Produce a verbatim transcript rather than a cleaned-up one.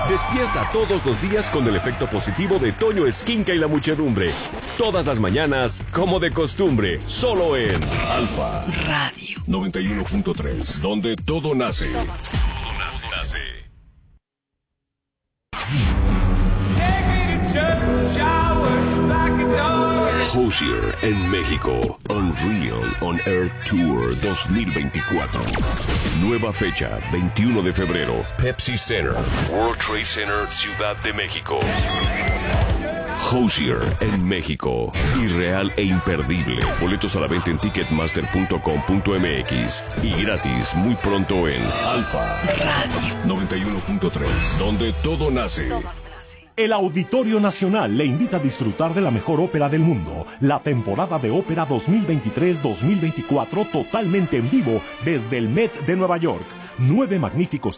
Despierta todos los días con el efecto positivo de Toño Esquinca y la muchedumbre. Todas las mañanas, como de costumbre, solo en Alfa Radio noventa y uno punto tres, donde todo nace. Todo nace. nace. Hozier en México. Unreal On Air Tour dos mil veinticuatro. Nueva fecha, veintiuno de febrero. Pepsi Center, World Trade Center, Ciudad de México. Hozier en México. Irreal e imperdible. Boletos a la venta en ticketmaster punto com punto m x. Y gratis muy pronto en Alfa Radio noventa y uno punto tres, donde todo nace. El Auditorio Nacional le invita a disfrutar de la mejor ópera del mundo, la temporada de ópera dos mil veintitrés dos mil veinticuatro, totalmente en vivo desde el Met de Nueva York. Nueve magníficos